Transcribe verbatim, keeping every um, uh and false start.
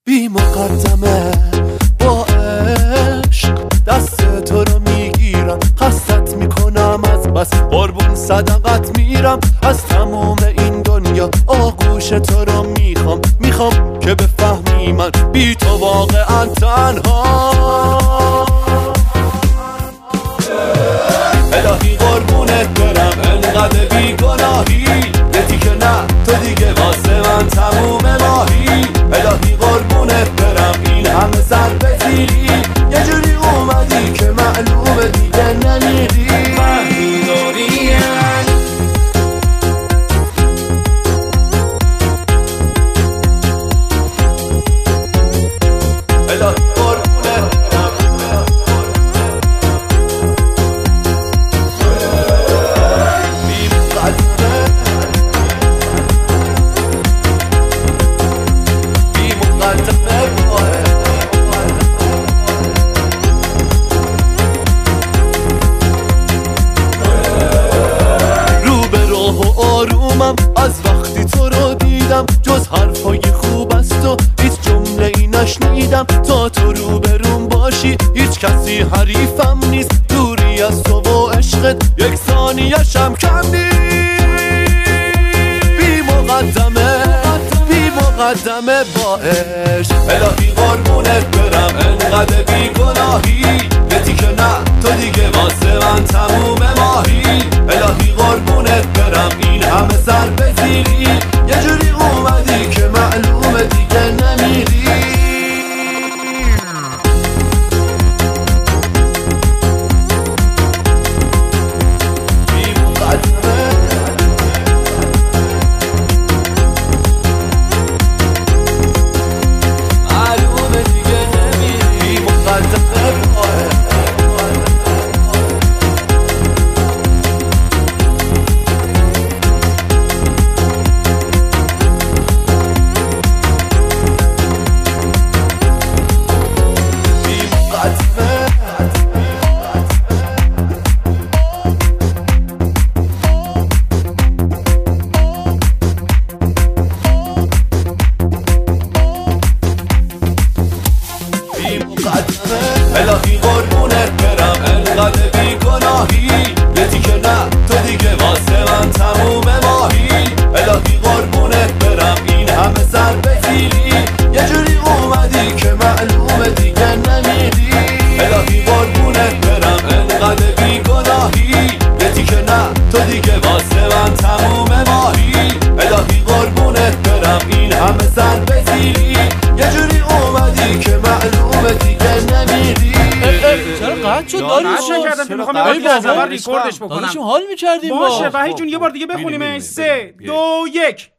بی مقدمه با عشق دست تو رو میگیرم، حسرت میکنم از بس قربون صدقت میرم. از تموم این دنیا آغوش تو رو میخوام، میخوام که بفهمی من بی تو واقعا تنها. الهی قربونت برم انقدر بی گناهی، یتی که نه تو دیگه واسه من تموم ماهی. الهی قربونت برم این همه سر بزیری، یه جوری اومدی که معلومه دیگه نمیری. از وقتی تو رو دیدم جز حرفای خوب است و هیچ جمله ای نشنیدم. تا تو روبروم باشی هیچ کسی حریفم نیست، دوری از تو و عشقت یک ثانیه‌شم کم نیست. بی مقدمه بی مقدمه با عشق، الهی قربونت برم انقدر بی گناهی، یتی که نه تو دیگه واسه من تموم ماهی. الهی قربونت برم این همه سر بزیری، یه جوری اومدی که معلومه دیگه نمیری. الهی قربونت برم انقدر بی گناهی، یتی که نه تو دیگه واسه من تموم ماهی. الهی قربونت برم این همه سر بزیری، یه جوری اومدی که معلومه دیگه نمیری. الهی قربونت برم انقدر بی گناهی، یتی که نه تو دیگه واسه من تموم ماهی. الهی قربونت برم این همه سر بزیری، یه جوری اومدی که معلومه دیگه نمیری. چرا قطع شد داریوش؟ نکردم که میخوام یه بار دیگه از اول ریکوردش بکنم. داداشم حال می‌کردیم باشه وحید جون یه بار دیگه بخونیم. سه دو یک.